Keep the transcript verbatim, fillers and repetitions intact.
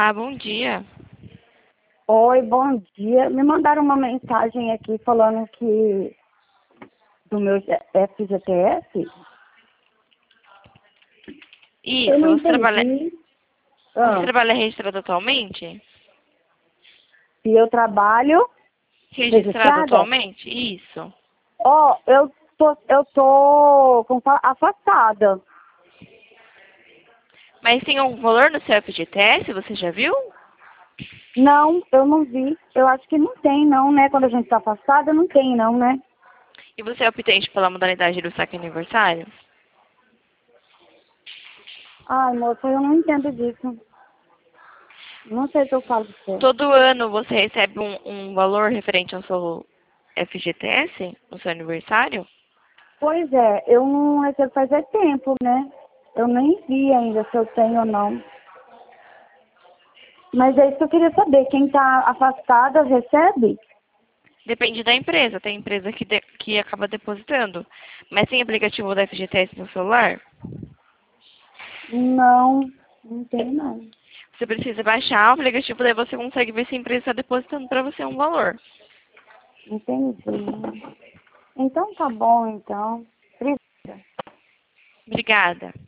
Olá, bom dia. Oi, bom dia. Me mandaram uma mensagem aqui falando que do meu F G T S. Isso, Eu não você trabalha, entendi. você Ah, trabalha registrado atualmente? se eu trabalho Registrado registrada? atualmente? Isso. Ó, eu tô, eu tô como fala, afastada. Mas tem um valor no seu F G T S, você já viu? Não, eu não vi. Eu acho que não tem, não, né? Quando a gente tá afastada, não tem, não, né? E você é optante pela modalidade do saque aniversário? Ai, moça, eu não entendo disso. Não sei o que eu falo pra você. Todo ano você recebe um, um valor referente ao seu F G T S, no seu aniversário? Pois é, eu não recebo faz é tempo, né? Eu nem vi ainda se eu tenho ou não. Mas é isso que eu queria saber. Quem está afastada recebe? Depende da empresa. Tem empresa que, de- que acaba depositando. Mas tem aplicativo da F G T S no celular? Não, não tem não. Você precisa baixar o aplicativo, daí você consegue ver se a empresa está depositando para você um valor. Entendi. Então tá bom, então. Obrigada. Obrigada.